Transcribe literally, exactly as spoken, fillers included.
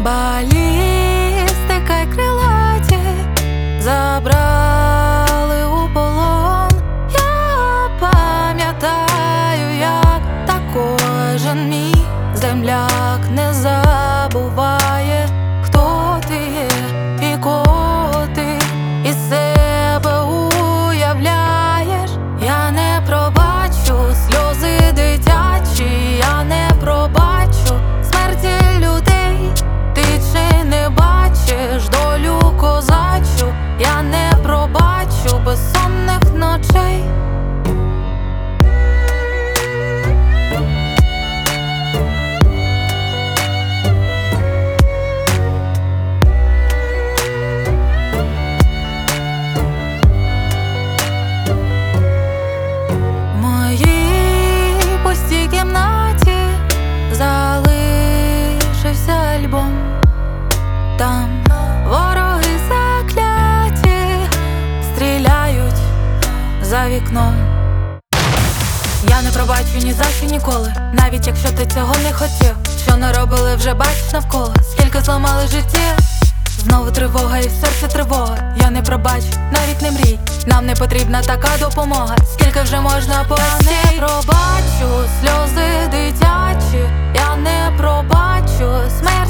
Балістика й крилаті забрали у полон. Я пам'ятаю, як та кожен мій земляк не забуває, хто ти є і кого ти із себе уявляєш. Я не пробачу сльози дитячі, я не пробачу смерті людей. Ти чи не бачиш долю козачу? Я не пробачу безсонних ночей. В моїй пустій кімнаті залишився альбом. Там вороги закляті стріляють за вікном. Я не пробачу ні за що ніколи, навіть якщо ти цього не хотів. Що наробили вже бачиш навколо, скільки зламали життя. Знову тривога і в серці тривога. Я не пробачу, навіть не мрій, нам не потрібна така допомога. Скільки вже можна понести? Я не пробачу сльози дитячі, я не пробачу смерть